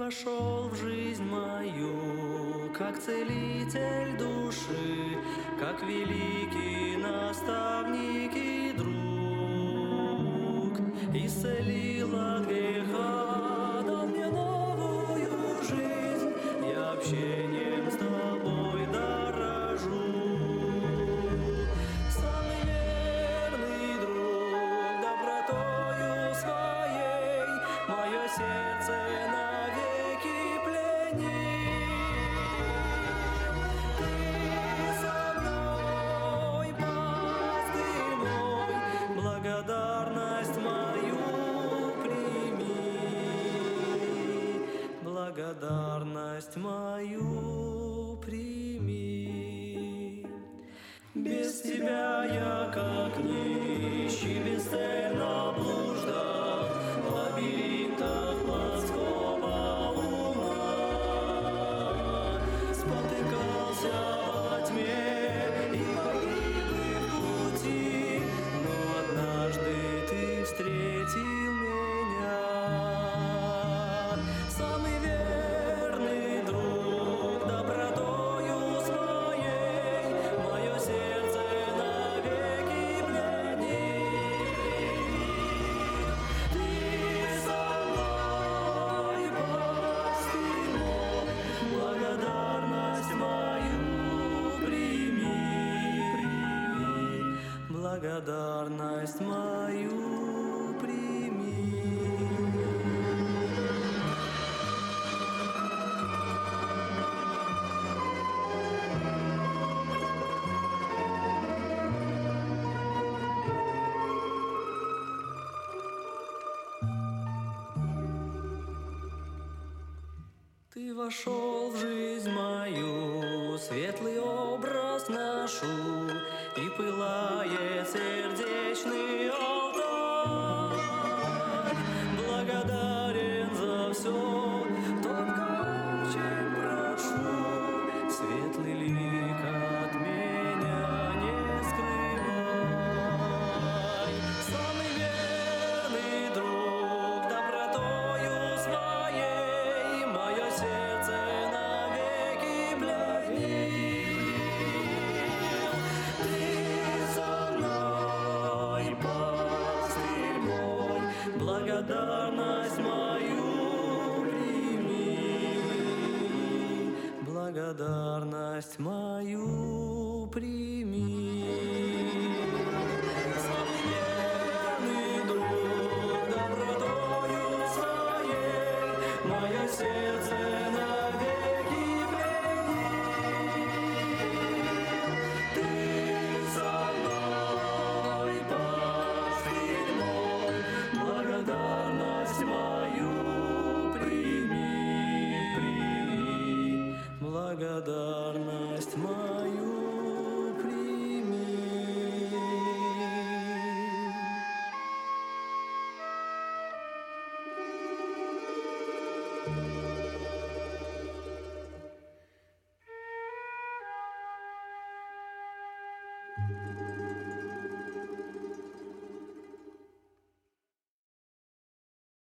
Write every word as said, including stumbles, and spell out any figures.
вошел в жизнь мою, как целитель души, как великий наставник и друг. Исцелил от греха, дал мне новую жизнь, я общением с тобой дорожу. Самый верный друг, добротою своей мое сердце навеки пленил. Ты со мной, пастырь мой, благодарность мою прими, благодарность мою прими. Без тебя я как нищий, бесцельно блуждал в лабиринтах плотского ума. Спотыкался во тьме и погиб и в пути, но однажды ты встретил меня. Самый верный друг, добротою своей мое сердце навеки пленил. Ты со мной, пастырь мой, благодарность мою прими, благодарность мою прими. Ты вошел в жизнь мою, светлый образ ношу, и пылает сердечный алтарь. Благодарен за все, только очень прошу, светлый лик от меня не скрывай. Самый верный друг, добротою своей мое сердце навеки пленил. Ты со мной, пастырь мой, благодарность мою прими, благодарность мою прими. Самый верный друг, добротою своей мое сердце